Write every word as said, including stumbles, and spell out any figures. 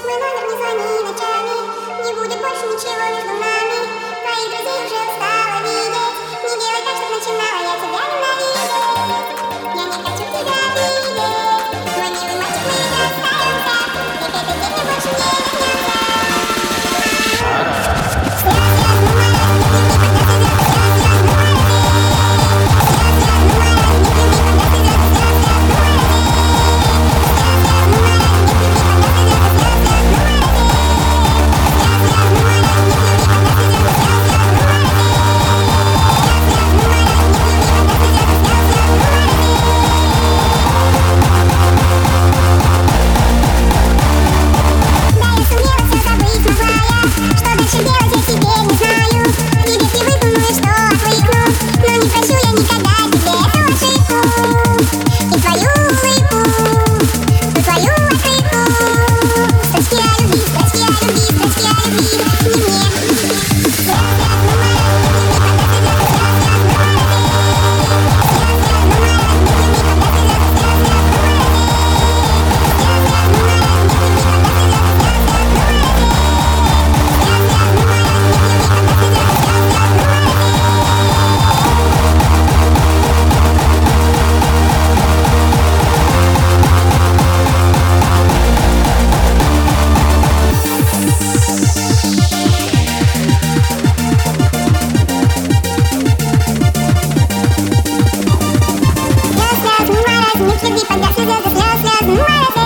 мой номер, не звони ночами. Не будет больше ничего между нами. Твоих друзей уже устала видеть. Не делай так, чтоб начинала я тебя ненавидеть. Я не хочу тебя видеть. Мой милый мальчик, мы расстаемся. Ведь этот день мне больше не вернется. Любви, поддаться, слез, слез, слез,